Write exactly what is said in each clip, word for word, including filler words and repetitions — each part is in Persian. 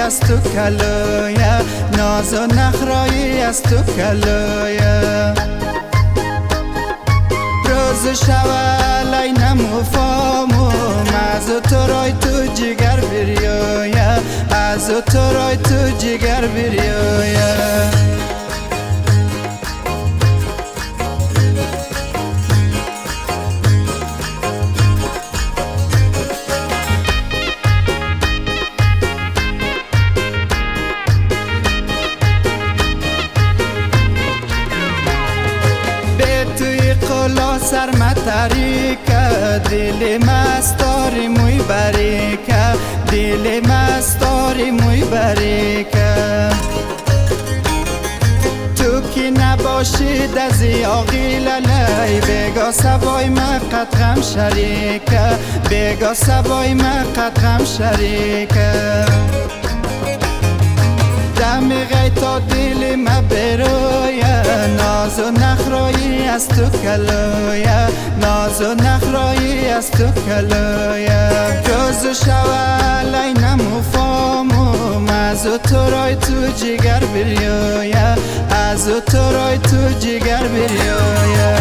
از تو کلایه، ناز و نخرایی از تو کلایه. روز شوالای نمو فاموم از تو رای تو جگر بریایه، از تو رای تو جگر بریایه. سر متریکه دل مستاری موی بریکه، دل مستاری موی بریکه. تو کی نباشید از یاقی للی، بگا سوای من قدغم شریکه، بگا سوای من قدغم شریکه. دمی غی تا دل ما برویه، ناز و نخرایی از تو کلایه، ناز و نخرایی از تو کلایه. روز و شوالای نمو فاموم از تو رای تو جگر بریایه، از تو رای تو جگر بریایه.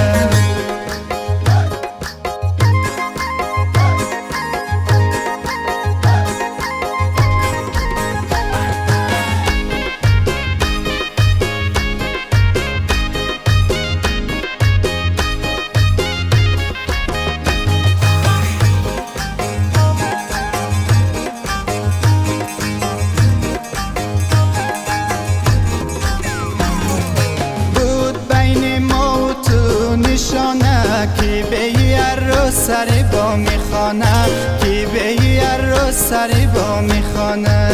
کی به هر روز سری با میخوانه، کی به هر روز سری با میخوانه.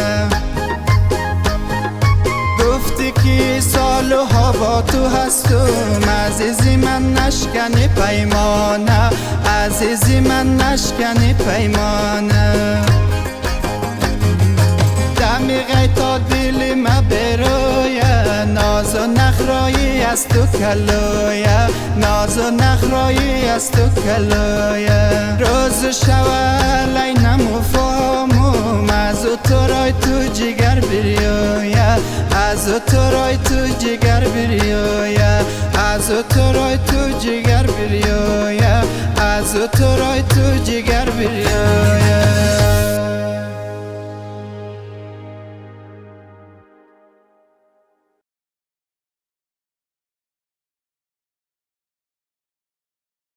گفتی که سال و هوا تو هستم، عزیزی من نشکنی پیمانه، عزیزی من نشکنی پیمانه. دمی غی تا دل ما برویه، ناز و نخرایی از تو کلایه، ناز و نخرایی از تو کلایه. روز شوالای نمو فاموم از تو رای تو جگر بریایه، از تو رای تو جگر بریایه، از تو رای تو جگر بریایه، از تو رای تو جگر بریایه.